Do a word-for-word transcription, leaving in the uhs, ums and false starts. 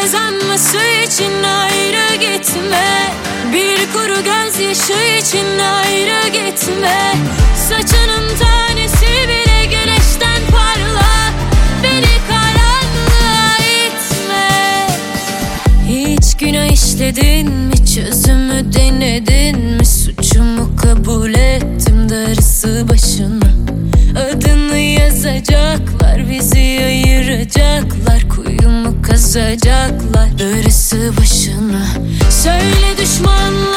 kazanması için ayrı gitme. Bir kuru gözyaşı için ayrı gitme. Saçının tanesi bile güneşten parla, beni karanlığa itme. Hiç günah işledin mi, çözümü denedin mi? Suçumu kabul ettim, darısı başına. Adını yazacaklar, bizi ayıracaklar, kuyumu kazacaklar, darısı başına. Söyle düşmanlar